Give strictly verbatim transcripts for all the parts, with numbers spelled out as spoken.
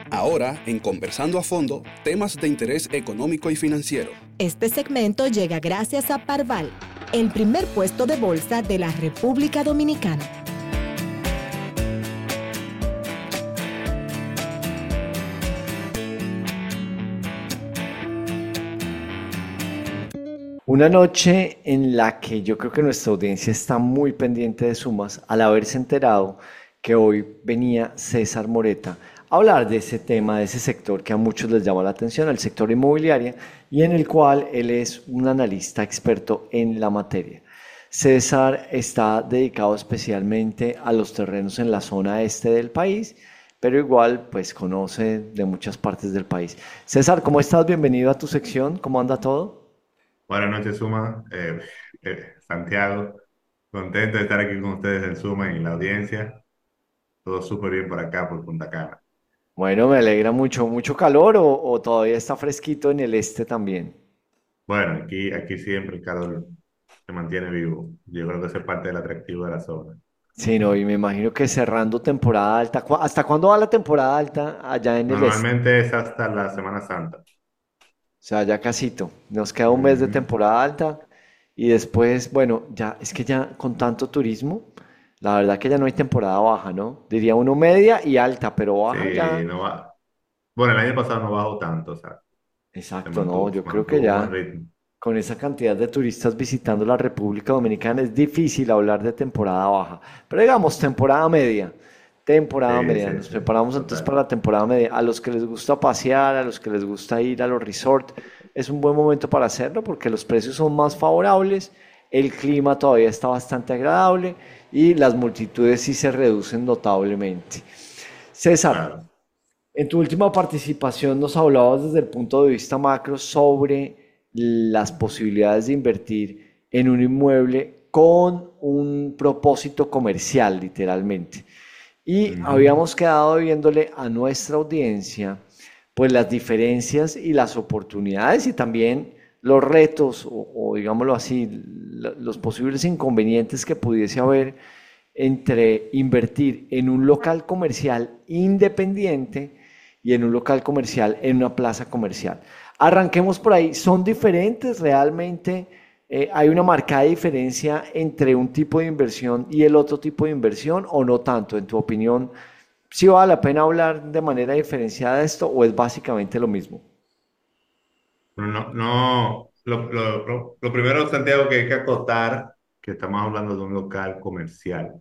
Ahora, en Conversando a Fondo, temas de interés económico y financiero. Este segmento llega gracias a Parval, el primer puesto de bolsa de la República Dominicana. Una noche en la que yo creo que nuestra audiencia está muy pendiente de Sumas al haberse enterado que hoy venía César Moreta a hablar de ese tema, de ese sector que a muchos les llama la atención, el sector inmobiliario, y en el cual él es un analista experto en la materia. César está dedicado especialmente a los terrenos en la zona este del país, pero igual pues conoce de muchas partes del país. César, ¿cómo estás? Bienvenido a tu sección, ¿cómo anda todo? Buenas noches, Suma. Eh, eh, Santiago, contento de estar aquí con ustedes en Suma y en la audiencia. Todo súper bien por acá, por Punta Cana. Bueno, me alegra mucho. ¿Mucho calor o, o todavía está fresquito en el este también? Bueno, aquí, aquí siempre el calor se mantiene vivo. Yo creo que eso es parte del atractivo de la zona. Sí, no, y me imagino que cerrando temporada alta. ¿cu- ¿Hasta cuándo va la temporada alta allá en el este? Normalmente es hasta la Semana Santa. O sea, ya casito. Nos queda un mes de Ujú. temporada alta y después, bueno, ya es que ya con tanto turismo, la verdad que ya no hay temporada baja, ¿no? Diría uno media y alta, pero Sí, baja ya. no va. Bueno, el año pasado no bajó tanto, o sea, se Exacto, no, mantuvo, se yo creo que mantuvo un buen ya ritmo. con esa cantidad de turistas visitando la República Dominicana es difícil hablar de temporada baja. Pero digamos, temporada media. Temporada Sí, media. sí, Nos sí, preparamos entonces total. para la temporada media. A los que les gusta pasear, a los que les gusta ir a los resorts, es un buen momento para hacerlo porque los precios son más favorables, el clima todavía está bastante agradable y las multitudes sí se reducen notablemente. César, Claro. en tu última participación nos hablabas desde el punto de vista macro sobre las posibilidades de invertir en un inmueble con un propósito comercial, literalmente. Y Ujú. habíamos quedado viéndole a nuestra audiencia, pues las diferencias y las oportunidades y también los retos o, o digámoslo así, la- los posibles inconvenientes que pudiese haber entre invertir en un local comercial independiente y en un local comercial en una plaza comercial. Arranquemos por ahí. ¿Son diferentes realmente? Eh, ¿hay una marcada diferencia entre un tipo de inversión y el otro tipo de inversión o no tanto? En tu opinión, ¿sí vale la pena hablar de manera diferenciada de esto o es básicamente lo mismo? Pero no, no, lo, lo, lo, lo primero, Santiago, que hay que acotar, que estamos hablando de un local comercial.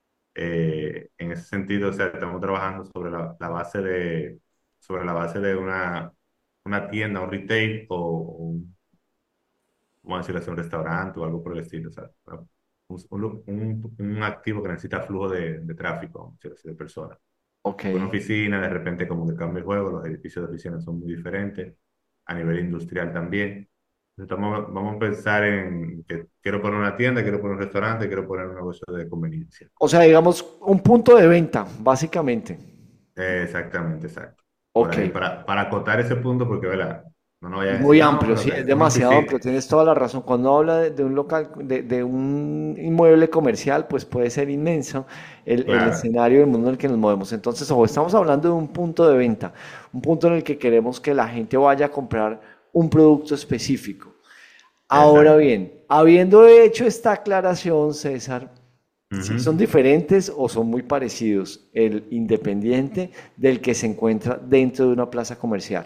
Eh, en ese sentido, o sea, estamos trabajando sobre la, la base de, sobre la base de una, una tienda, un retail o un, vamos a decirlo así, un restaurante o algo por el estilo, o sea, un, un, un- un activo que necesita flujo de, de tráfico, vamos a decirlo así, de personas. Ok. Una oficina, de repente como que cambia el juego, los edificios de oficinas son muy diferentes, a nivel industrial también. Entonces, vamos, vamos a pensar en que quiero poner una tienda, quiero poner un restaurante, quiero poner un negocio de conveniencia. O sea, digamos, un punto de venta, básicamente. Eh, exactamente, exacto. Por Ok. ahí, para, para acotar ese punto, porque, ¿verdad? No nos vaya Es a decir, muy no, amplio, pero sí, que es una demasiado oficina. amplio, tienes toda la razón. Cuando habla de, de un local, de, de un inmueble comercial, pues puede ser inmenso el, el Claro, escenario del mundo en el que nos movemos. Entonces, ojo, estamos hablando de un punto de venta, un punto en el que queremos que la gente vaya a comprar un producto específico. Ahora exacto. bien, habiendo hecho esta aclaración, César, si son Ujú. diferentes o son muy parecidos el independiente del que se encuentra dentro de una plaza comercial.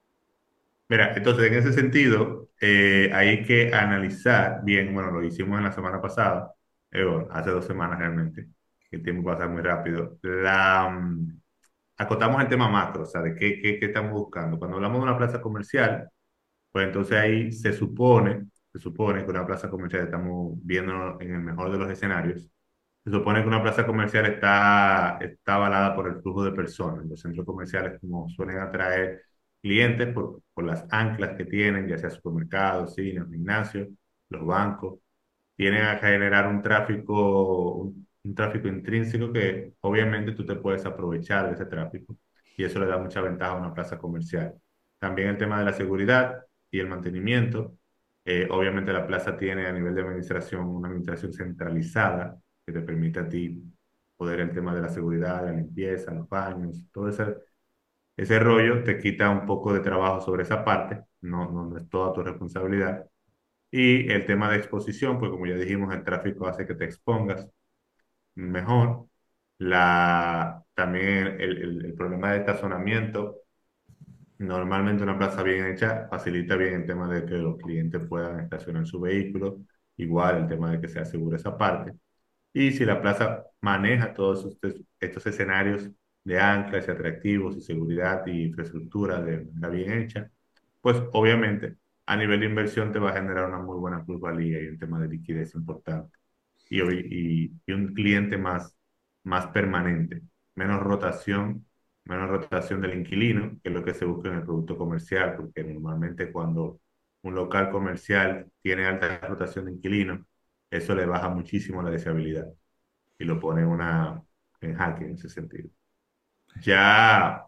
Mira, entonces en ese sentido, eh, hay que analizar bien, bueno, lo hicimos en la semana pasada, eh, bueno, hace dos semanas realmente, que el tiempo pasa muy rápido. La, mm, acotamos el tema macro, o sea, de qué, qué, qué estamos buscando. Cuando hablamos de una plaza comercial, pues entonces ahí se supone, se supone que una plaza comercial, estamos viendo en el mejor de los escenarios, se supone que una plaza comercial está, está avalada por el flujo de personas. Los centros comerciales como suelen atraer clientes por, por las anclas que tienen, ya sea supermercados, cines, gimnasios, los bancos, tienen a generar un tráfico, un, un tráfico intrínseco que obviamente tú te puedes aprovechar de ese tráfico y eso le da mucha ventaja a una plaza comercial. También el tema de la seguridad y el mantenimiento. Eh, obviamente la plaza tiene a nivel de administración una administración centralizada que te permite a ti poder el tema de la seguridad, la limpieza, los baños, todo ese, ese rollo te quita un poco de trabajo sobre esa parte, no, no, no es toda tu responsabilidad. Y el tema de exposición, pues como ya dijimos, el tráfico hace que te expongas mejor. La, también el, el- el problema de estacionamiento. Normalmente una plaza bien hecha facilita bien el tema de que los clientes puedan estacionar su vehículo, igual el tema de que se asegure esa parte. Y si la plaza maneja todos estos, estos escenarios de anclas y atractivos y seguridad y infraestructura de manera bien hecha, pues obviamente a nivel de inversión te va a generar una muy buena plusvalía y un tema de liquidez importante y, y, y un cliente más, más permanente, menos rotación, menos rotación del inquilino, que es lo que se busca en el producto comercial, porque normalmente cuando un local comercial tiene alta rotación de inquilinos, eso le baja muchísimo la deseabilidad y lo pone en una, en jaque en ese sentido. Ya,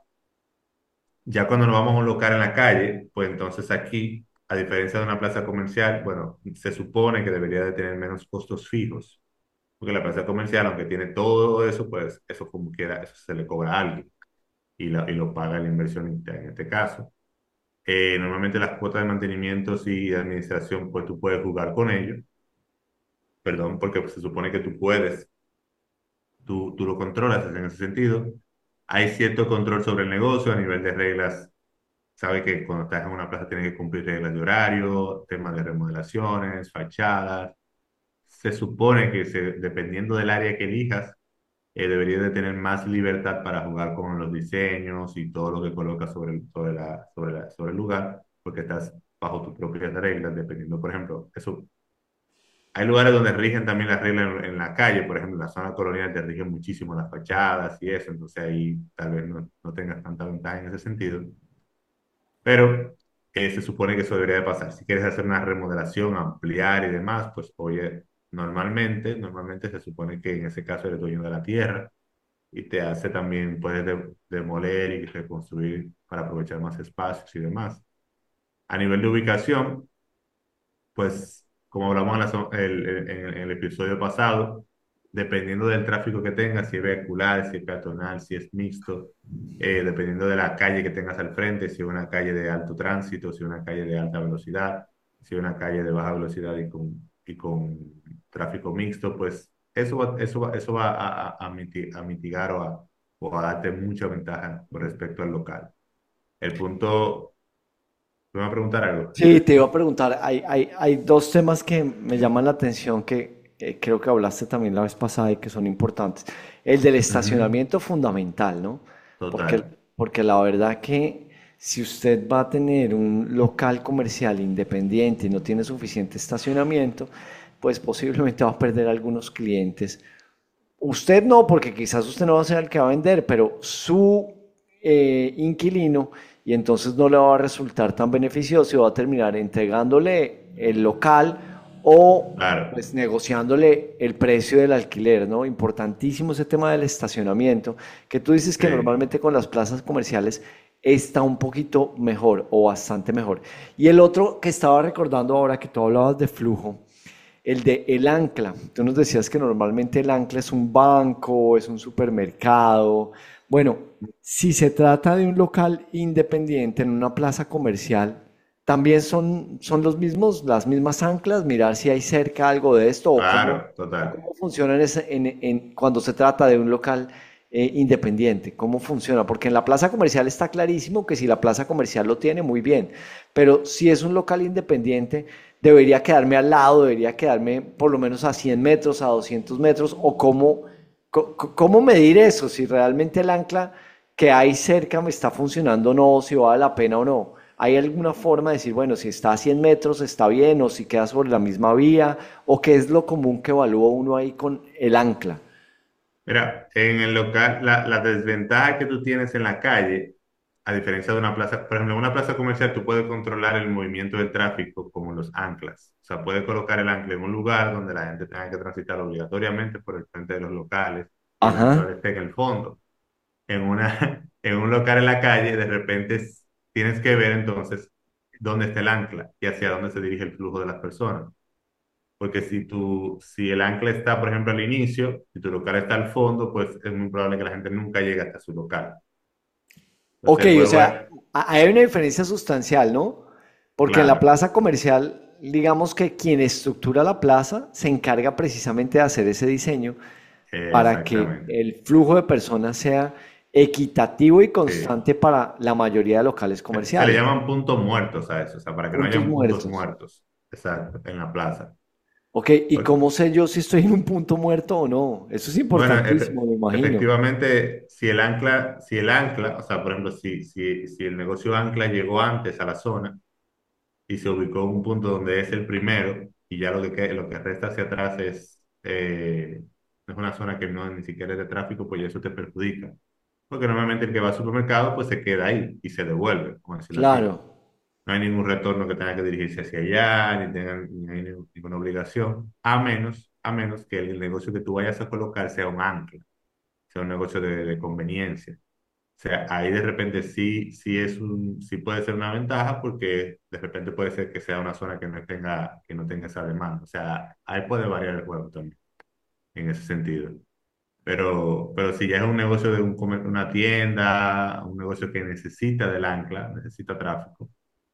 ya cuando nos vamos a un local en la calle, pues entonces aquí, a diferencia de una plaza comercial, bueno, se supone que debería de tener menos costos fijos porque la plaza comercial, aunque tiene todo eso, pues eso como quiera, eso se le cobra a alguien y, la- y lo paga el inversionista en este caso. Eh, normalmente las cuotas de mantenimiento y de administración, pues tú puedes jugar con ellos, perdón, porque pues, se supone que tú puedes, tú, tú lo controlas en ese sentido. Hay cierto control sobre el negocio a nivel de reglas. Sabe que cuando estás en una plaza tienes que cumplir reglas de horario, temas de remodelaciones, fachadas. Se supone que se, dependiendo del área que elijas, eh, deberías de tener más libertad para jugar con los diseños y todo lo que colocas sobre el, sobre la, sobre la- sobre el lugar, porque estás bajo tus propias reglas, dependiendo, por ejemplo, eso. Hay lugares donde rigen también las reglas en, en la calle, por ejemplo, en la zona colonial te rigen muchísimo las fachadas y eso, entonces ahí tal vez no, no tengas tanta ventaja en ese sentido. Pero eh, se supone que eso debería de pasar. Si quieres hacer una remodelación, ampliar y demás, pues oye, normalmente, normalmente se supone que en ese caso eres dueño de la tierra y te hace también, puedes de- demoler y reconstruir para aprovechar más espacios y demás. A nivel de ubicación, pues como hablamos en, la zo- el, el- en el en el episodio pasado, dependiendo del tráfico que tengas, si es vehicular, si es peatonal, si es mixto, eh, dependiendo de la calle que tengas al frente, si es una calle de alto tránsito, si es una calle de alta velocidad, si es una calle de baja velocidad y con, y con tráfico mixto, pues eso va, eso va, eso va a, a, a miti- a mitigar o a, o a darte mucha ventaja con respecto al local. El punto, ¿me vas a preguntar algo? Sí, te iba a preguntar, hay, hay, hay dos temas que me llaman la atención que eh, creo que hablaste también la vez pasada y que son importantes. El del Ujú. estacionamiento fundamental, ¿no? Porque, Total. porque la verdad que si usted va a tener un local comercial independiente y no tiene suficiente estacionamiento, pues posiblemente va a perder algunos clientes. Usted no, porque quizás usted no va a ser el que va a vender, pero su eh, inquilino, y entonces no le va a resultar tan beneficioso y va a terminar entregándole el local o Claro. pues negociándole el precio del alquiler, ¿no? Importantísimo ese tema del estacionamiento, que tú dices que Sí. normalmente con las plazas comerciales está un poquito mejor o bastante mejor. Y el otro que estaba recordando ahora que tú hablabas de flujo, el de el ancla. Tú nos decías que normalmente el ancla es un banco, es un supermercado. Bueno, si se trata de un local independiente en una plaza comercial, también son, son los mismos, las mismas anclas, mirar si hay cerca algo de esto o cómo, Claro, o total. cómo funciona en ese- en- en- cuando se trata de un local eh, independiente, cómo funciona, porque en la plaza comercial está clarísimo que si la plaza comercial lo tiene, muy bien, pero si es un local independiente, debería quedarme al lado, debería quedarme por lo menos a cien metros, a doscientos metros, o cómo, co- co- cómo medir eso, si realmente el ancla que hay cerca me está funcionando o no, si vale la pena o no. ¿Hay alguna forma de decir, bueno, si está a cien metros está bien, o si queda sobre la misma vía, o qué es lo común que evalúa uno ahí con el ancla? Mira, en el local, la, la desventaja que tú tienes en la calle, a diferencia de una plaza, por ejemplo, en una plaza comercial tú puedes controlar el movimiento del tráfico como los anclas. O sea, puedes colocar el ancla en un lugar donde la gente tenga que transitar obligatoriamente por el frente de los locales y el Ajá. local esté en el fondo. En una, en un local en la calle, de repente s- tienes que ver entonces dónde está el ancla y hacia dónde se dirige el flujo de las personas. Porque si tu, si el ancla está, por ejemplo, al inicio y tu local está al fondo, pues es muy probable que la gente nunca llegue hasta su local. Ok, Entonces o puede sea, valer, a- hay una diferencia sustancial, ¿no? Porque en la claro, plaza comercial, digamos que quien estructura la plaza se encarga precisamente de hacer ese diseño para que exactamente. el flujo de personas sea equitativo y Sí. constante para la mayoría de locales Se se le comerciales. llaman puntos muertos a eso, o sea, para que no Puntos hayan puntos muertos. muertos, exacto, en la plaza. Ok, ¿y Porque, cómo sé yo si estoy en un punto muerto o no? Eso es bueno, efe- importantísimo, me imagino. efectivamente, si el ancla, si el ancla, o sea, por ejemplo, si, si, si el negocio ancla llegó antes a la zona y se ubicó en un punto donde es el primero y ya lo que, que- lo que resta hacia atrás es, eh, es una zona que no ni siquiera es de tráfico, pues ya eso te perjudica. Porque normalmente el que va al supermercado pues se queda ahí y se devuelve, como decirlo así. Claro, No hay ningún retorno que tenga que dirigirse hacia allá, ni tengan ni hay ni- ninguna obligación, a menos, a menos que el negocio que tú vayas a colocar sea un ancla, sea un negocio de, de conveniencia. O sea, ahí de repente sí, sí es un, sí puede ser una ventaja porque de repente puede ser que sea una zona que no tenga, que no tenga esa demanda. O sea, ahí puede variar el juego también, en ese sentido. Pero, pero si ya es un negocio de un, comer- una tienda, un negocio que necesita del ancla, necesita tráfico,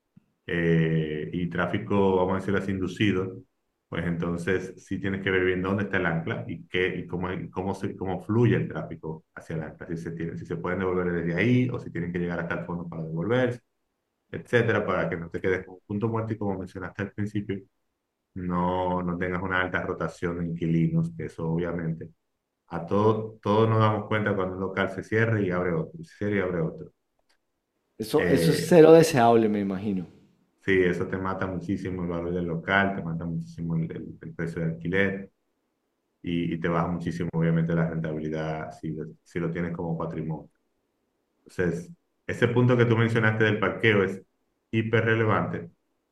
eh, y tráfico, vamos a decirlo así, inducido, pues entonces sí tienes que ver bien dónde está el ancla y, qué, y cómo, y cómo, se, cómo fluye el tráfico hacia el ancla, si se, tiene, si se pueden devolver desde ahí o si tienen que llegar hasta el fondo para devolverse, etcétera, para que no te quedes con un punto muerto y como mencionaste al principio, no, no tengas una alta rotación de inquilinos, que eso obviamente a todos todos nos damos cuenta cuando un local se cierra y abre otro, se cierra y abre otro. eso, eso es Eh, cero deseable, me imagino. Sí, eso te mata muchísimo el valor del local, te mata muchísimo el, el- el precio de alquiler y, y te baja muchísimo, obviamente, la rentabilidad si, lo- si lo tienes como patrimonio. Entonces, ese punto que tú mencionaste del parqueo es hiper relevante,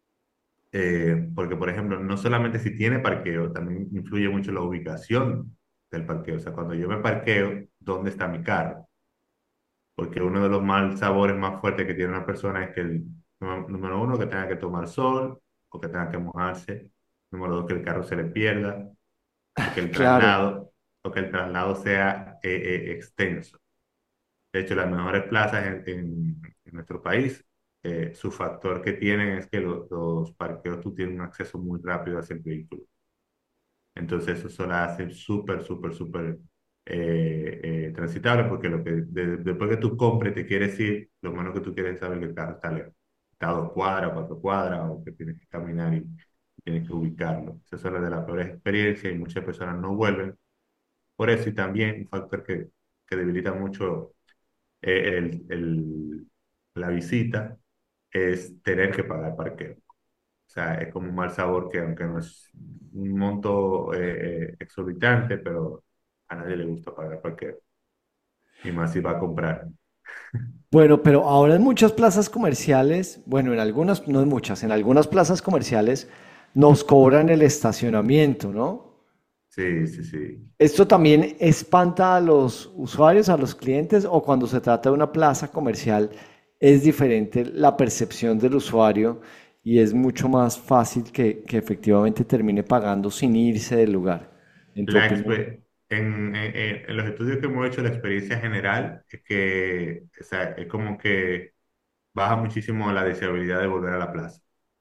eh, porque, por ejemplo, no solamente si tiene parqueo, también influye mucho la ubicación del parqueo. O sea, cuando yo me parqueo, ¿dónde está mi carro? Porque uno de los mal sabores más fuertes que tiene una persona es que el número número uno, que tenga que tomar sol o que tenga que mojarse. Número dos, que el carro se le pierda o que el Claro. traslado, o que el traslado sea eh, eh, extenso. De hecho, las mejores plazas en, en- en nuestro país, eh, su factor que tienen es que lo- los parqueos tú tienes un acceso muy rápido hacia el vehículo. Entonces eso se la hace súper, súper, súper eh, eh, transitable porque lo que, de- después que tú compres, te quieres ir, lo menos que tú quieres es saber que el carro está lejos. Está a dos cuadras, cuatro cuadras, o que tienes que caminar y tienes que ubicarlo. Esa es una de las peores experiencias y muchas personas no vuelven. Por eso y también un factor que, que debilita mucho eh, el, el- la visita es tener que pagar parqueo. O sea, es como un mal sabor que aunque no es un monto eh, eh, exorbitante, pero a nadie le gusta pagar parqueo. Y más si va a comprar. Bueno, pero ahora en muchas plazas comerciales, bueno, en algunas, no en muchas, en algunas plazas comerciales nos cobran el estacionamiento, ¿no? Sí, sí, sí. ¿Esto también espanta a los usuarios, a los clientes, o cuando se trata de una plaza comercial es diferente la percepción del usuario y es mucho más fácil que, que efectivamente termine pagando sin irse del lugar, en tu La opinión? expe- en, en- en- en los estudios que hemos hecho, la experiencia general es que o sea, es como que baja muchísimo la deseabilidad de volver a la plaza.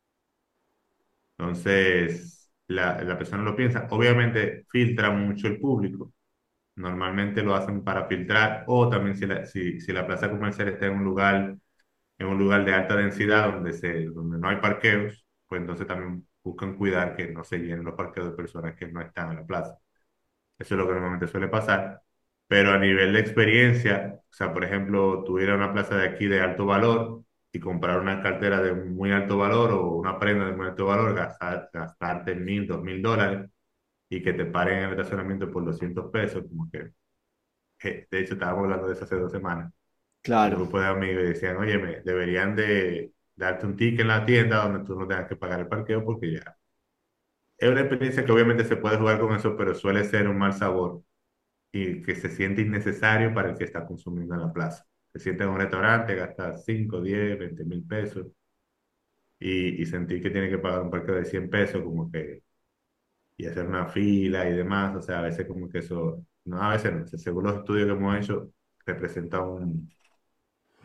Entonces, la, la persona lo piensa. Obviamente filtra mucho el público. Normalmente lo hacen para filtrar o también si la, si, si la plaza comercial está en un lugar, en un lugar de alta densidad donde, se, donde no hay parqueos, pues entonces también buscan cuidar que no se llenen los parqueos de personas que no están en la plaza. Eso es lo que normalmente suele pasar. Pero a nivel de experiencia, o sea, por ejemplo, tuviera una plaza de aquí de alto valor y comprar una cartera de muy alto valor o una prenda de muy alto valor, gastar, gastarte mil, dos mil dólares y que te paren en el estacionamiento por doscientos pesos, como que, que, de hecho, estábamos hablando de eso hace dos semanas, un Claro. grupo de amigos y decían, oye, me deberían de darte un ticket en la tienda donde tú no tengas que pagar el parqueo porque ya. Es una experiencia que obviamente se puede jugar con eso, pero suele ser un mal sabor y que se siente innecesario para el que está consumiendo en la plaza. Se siente en un restaurante, gasta cinco diez veinte mil pesos y, y sentir que tiene que pagar un parqueo de cien pesos como que y hacer una fila y demás, o sea, a veces como que eso, no, a veces no, según los estudios que hemos hecho, representa un,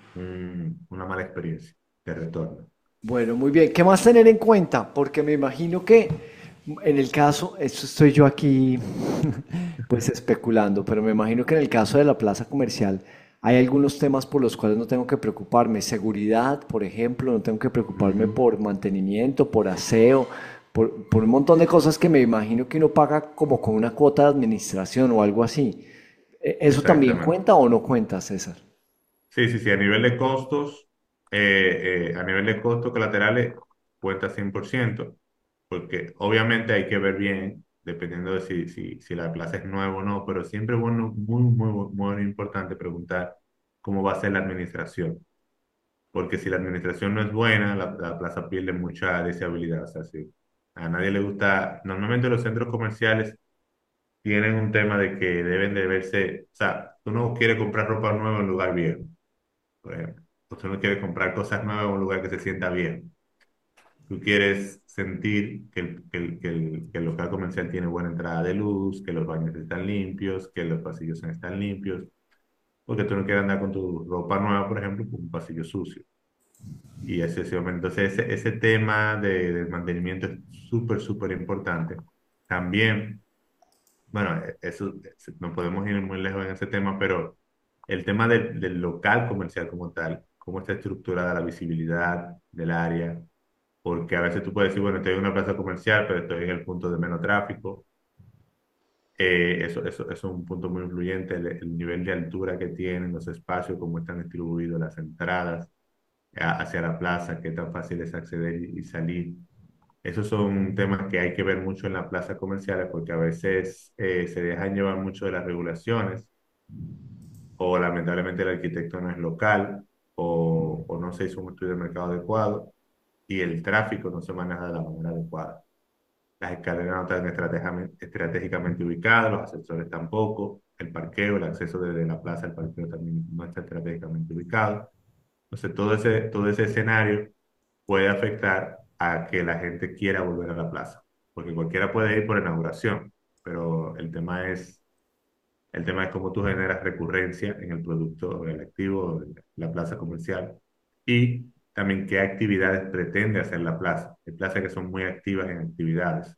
un- una mala experiencia de retorno. Bueno, muy bien. ¿Qué más tener en cuenta? Porque me imagino que en el caso, esto estoy yo aquí pues especulando, pero me imagino que en el caso de la plaza comercial hay algunos temas por los cuales no tengo que preocuparme. Seguridad, por ejemplo, no tengo que preocuparme Ujú. por mantenimiento, por aseo, por, por un montón de cosas que me imagino que uno paga como con una cuota de administración o algo así. ¿E- ¿Eso también Exactamente. cuenta o no cuenta, César? Sí, sí, sí, a nivel de costos, eh, eh, a nivel de costos colaterales cuenta cien por ciento, porque obviamente hay que ver bien, dependiendo de si, si, si la plaza es nueva o no, pero siempre es bueno, muy, muy, muy importante preguntar cómo va a ser la administración, porque si la administración no es buena, la, la plaza pierde mucha deseabilidad. O sea, si a nadie le gusta, normalmente los centros comerciales tienen un tema de que deben de verse, o sea, tú no quieres comprar ropa nueva en un lugar viejo, por ejemplo. Usted no quiere comprar cosas nuevas en un lugar que se sienta bien. Tú quieres sentir que el, que el, que el, que el local comercial tiene buena entrada de luz, que los baños están limpios, que los pasillos están limpios, porque tú no quieres andar con tu ropa nueva, por ejemplo, por un pasillo sucio. Y excesivamente. Entonces, ese, ese tema de, del mantenimiento es súper, súper importante. También, bueno, eso, no podemos ir muy lejos en ese tema, pero el tema del, del local comercial como tal, cómo está estructurada la visibilidad del área, porque a veces tú puedes decir, bueno, estoy en una plaza comercial, pero estoy en el punto de menos tráfico. Eh, eso, eso, eso es un punto muy influyente, el, el nivel de altura que tienen los espacios, cómo están distribuidos las entradas a- hacia la plaza, qué tan fácil es acceder y, y salir. Esos son temas que hay que ver mucho en las plazas comerciales porque a veces eh, se dejan llevar mucho de las regulaciones o lamentablemente el arquitecto no es local o, o no se hizo un estudio de mercado adecuado y el tráfico no se maneja de la manera adecuada. Las escaleras no están estratégicamente, estratégicamente ubicadas, los ascensores tampoco, el parqueo, el acceso desde la plaza al parqueo también no está estratégicamente ubicado. Entonces, todo ese, todo ese escenario puede afectar a que la gente quiera volver a la plaza, porque cualquiera puede ir por inauguración, pero el tema es, el tema es cómo tú generas recurrencia en el producto o el activo de la plaza comercial y también qué actividades pretende hacer la plaza. Hay plazas que son muy activas en actividades,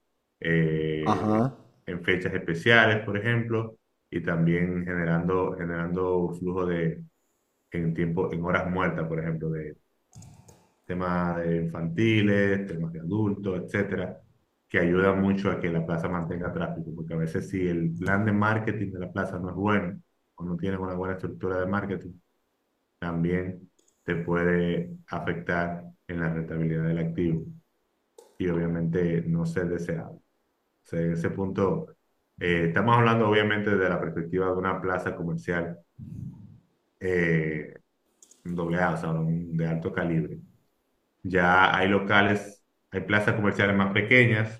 eh, Ajá. en fechas especiales, por ejemplo, y también generando, generando flujo de, en tiempo, en horas muertas, por ejemplo, de temas de infantiles, temas de adultos, etcétera, que ayudan mucho a que la plaza mantenga tráfico, porque a veces si el plan de marketing de la plaza no es bueno o no tiene una buena estructura de marketing, también te puede afectar en la rentabilidad del activo y obviamente no ser deseado. O sea, en ese punto, eh, estamos hablando obviamente de la perspectiva de una plaza comercial eh, doble A, o sea, un- de alto calibre. Ya hay locales, hay plazas comerciales más pequeñas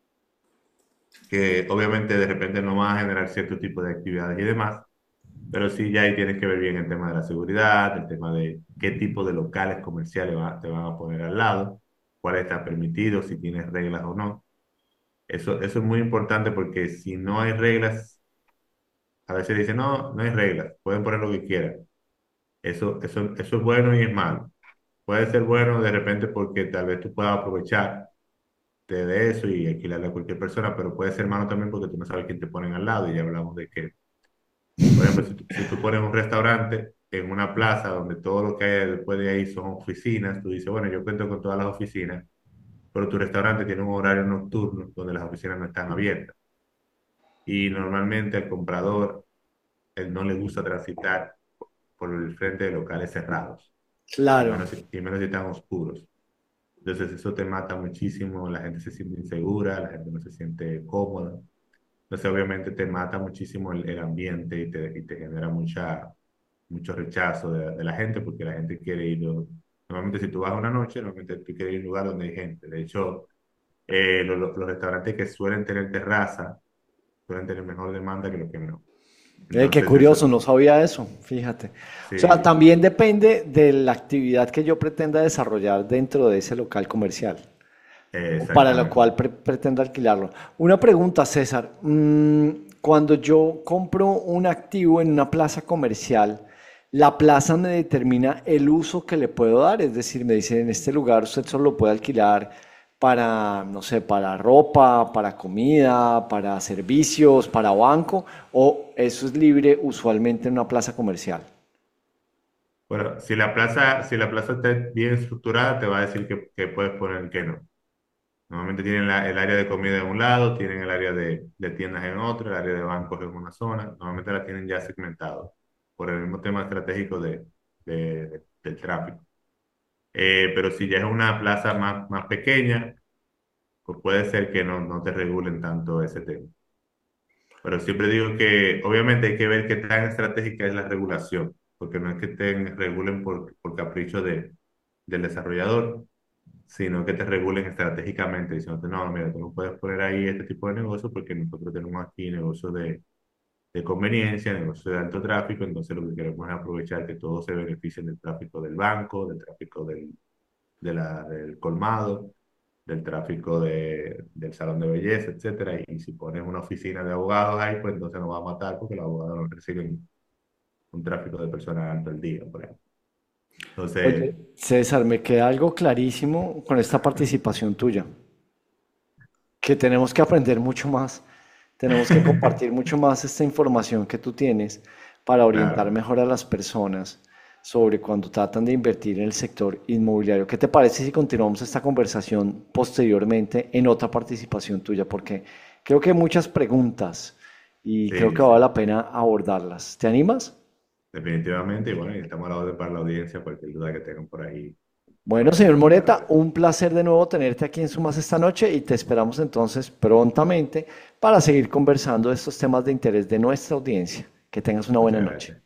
que obviamente de repente no van a generar cierto tipo de actividades y demás, pero sí ya ahí tienes que ver bien el tema de la seguridad, el tema de qué tipo de locales comerciales va- te van a poner al lado, cuál está permitido, si tienes reglas o no. Eso, eso es muy importante porque si no hay reglas, a veces dicen, no, no hay reglas, pueden poner lo que quieran. Eso, eso, eso es bueno y es malo. Puede ser bueno de repente porque tal vez tú puedas aprovechar de, de eso y alquilarle a cualquier persona, pero puede ser malo también porque tú no sabes quién te ponen al lado y ya hablamos de que, por ejemplo, si, tú- si tú pones un restaurante en una plaza donde todo lo que hay después de ahí son oficinas, tú dices, bueno, yo cuento con todas las oficinas, pero tu restaurante tiene un horario nocturno donde las oficinas no están abiertas y normalmente al comprador él no le gusta transitar por el frente de locales cerrados y Claro. menos, si- y menos si están oscuros. Entonces eso te mata muchísimo, la gente se siente insegura, la gente no se siente cómoda. Entonces obviamente te mata muchísimo el, el ambiente y te, y te genera mucha, mucho rechazo de, de la gente porque la gente quiere ir. ¿No? Normalmente si tú vas una noche, normalmente tú quieres ir a un lugar donde hay gente. De hecho, eh, lo- lo- los restaurantes que suelen tener terraza suelen tener mejor demanda que los que no. Eh, qué Entonces curioso, eso, no sabía eso, fíjate. O sea, sí, también depende de la actividad que yo pretenda desarrollar dentro de ese local comercial, eh, o para lo exactamente. cual pre- pretenda alquilarlo. Una pregunta, César. Mm, cuando yo compro un activo en una plaza comercial, La plaza me determina el uso que le puedo dar, es decir, me dice, en este lugar usted solo lo puede alquilar para, no sé, para ropa, para comida, para servicios, para banco, o eso es libre usualmente en una plaza comercial. Bueno, si la plaza, si la plaza está bien estructurada, te va a decir que, que puedes poner que no. Normalmente tienen la- el área de comida en un lado, tienen el área de, de tiendas en otro, el área de bancos en una zona. Normalmente la tienen ya segmentado por el mismo tema estratégico de, de- de- del tráfico. Eh, pero si ya es una plaza más, más pequeña, pues puede ser que no, no te regulen tanto ese tema. Pero siempre digo que obviamente hay que ver qué tan estratégica es la regulación, porque no es que te regulen por, por capricho de, del desarrollador, sino que te regulen estratégicamente, diciendo, no, mira, tú no puedes poner ahí este tipo de negocio porque nosotros tenemos aquí negocios de, de conveniencia, negocios de alto tráfico, entonces lo que queremos es aprovechar que todos se beneficien del tráfico del banco, del tráfico del, de la, del colmado, del tráfico de, del salón de belleza, etcétera. Y si pones una oficina de abogados ahí, pues entonces nos va a matar porque los abogados no reciben un tráfico de personas alto el día, por ejemplo. Entonces, Oye, César, me queda algo clarísimo con esta participación tuya, que tenemos que aprender mucho más, tenemos que compartir mucho más esta información que tú tienes para orientar claro. mejor a las personas sobre cuando tratan de invertir en el sector inmobiliario. ¿Qué te parece si continuamos esta conversación posteriormente en otra participación tuya? Porque creo que hay muchas preguntas y creo Sí, que vale sí, la pena abordarlas. ¿Te animas? definitivamente. Y bueno, y estamos a la orden para la audiencia, cualquier duda que tengan por ahí, Bueno, podemos señor consultar Moreta, de eso. un placer de nuevo tenerte aquí en Sumas esta noche y te esperamos entonces prontamente para seguir conversando de estos temas de interés de nuestra audiencia. Que tengas una buena Muchas noche. gracias.